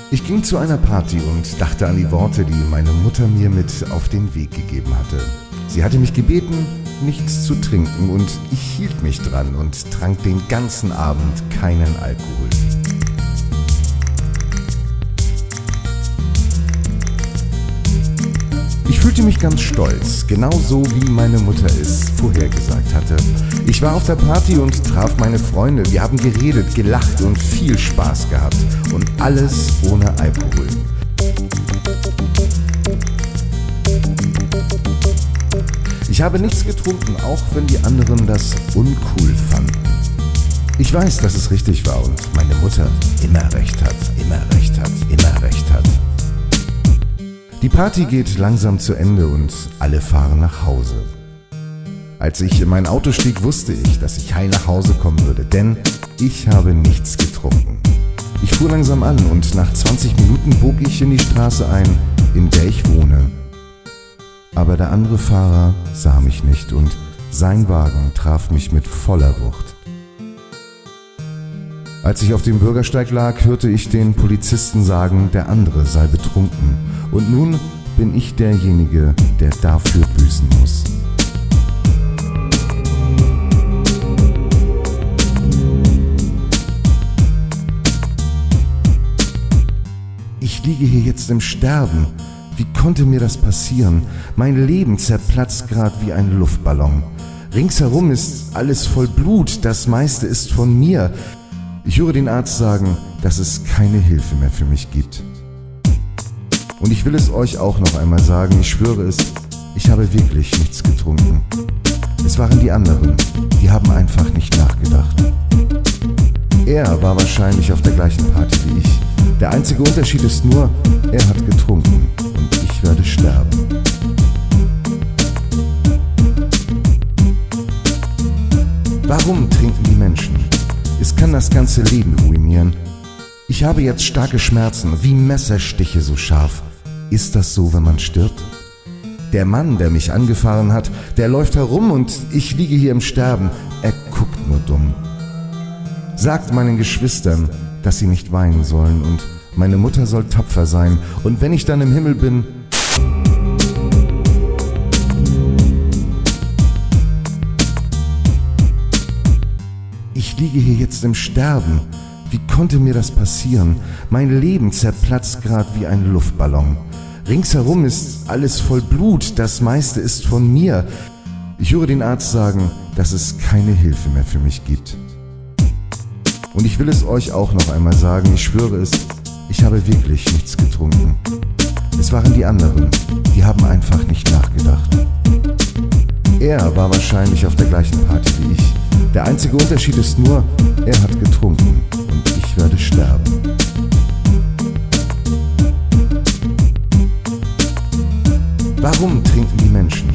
Ich ging zu einer Party und dachte an die Worte, die meine Mutter mir mit auf den Weg gegeben hatte. Sie hatte mich gebeten, nichts zu trinken, und ich hielt mich dran und trank den ganzen Abend keinen Alkohol. Ich fühlte mich ganz stolz, genauso wie meine Mutter es vorhergesagt hatte. Ich war auf der Party und traf meine Freunde. Wir haben geredet, gelacht und viel Spaß gehabt. Und alles ohne Alkohol. Ich habe nichts getrunken, auch wenn die anderen das uncool fanden. Ich weiß, dass es richtig war und meine Mutter immer recht hat, immer recht hat, immer recht hat. Die Party geht langsam zu Ende und alle fahren nach Hause. Als ich in mein Auto stieg, wusste ich, dass ich heil nach Hause kommen würde, denn ich habe nichts getrunken. Ich fuhr langsam an und nach 20 Minuten bog ich in die Straße ein, in der ich wohne. Aber der andere Fahrer sah mich nicht und sein Wagen traf mich mit voller Wucht. Als ich auf dem Bürgersteig lag, hörte ich den Polizisten sagen, der andere sei betrunken. Und nun bin ich derjenige, der dafür büßen muss. Ich liege hier jetzt im Sterben. Wie konnte mir das passieren? Mein Leben zerplatzt grad wie ein Luftballon. Ringsherum ist alles voll Blut, das meiste ist von mir. Ich höre den Arzt sagen, dass es keine Hilfe mehr für mich gibt. Und ich will es euch auch noch einmal sagen, ich schwöre es, ich habe wirklich nichts getrunken. Es waren die anderen, die haben einfach nicht nachgedacht. Er war wahrscheinlich auf der gleichen Party wie ich. Der einzige Unterschied ist nur, er hat getrunken und ich werde sterben. Warum trinken die Menschen? Es kann das ganze Leben ruinieren. Ich habe jetzt starke Schmerzen, wie Messerstiche so scharf. Ist das so, wenn man stirbt? Der Mann, der mich angefahren hat, der läuft herum und ich liege hier im Sterben. Er guckt nur dumm. Sagt meinen Geschwistern, dass sie nicht weinen sollen, und meine Mutter soll tapfer sein. Und wenn ich dann im Himmel bin, ich liege hier jetzt im Sterben. Wie konnte mir das passieren? Mein Leben zerplatzt grad wie ein Luftballon. Ringsherum ist alles voll Blut, das meiste ist von mir. Ich höre den Arzt sagen, dass es keine Hilfe mehr für mich gibt. Und ich will es euch auch noch einmal sagen, ich schwöre es, ich habe wirklich nichts getrunken. Es waren die anderen, die haben einfach nicht nachgedacht. Er war wahrscheinlich auf der gleichen Party wie ich. Der einzige Unterschied ist nur, er hat getrunken und ich werde sterben. Warum trinken die Menschen?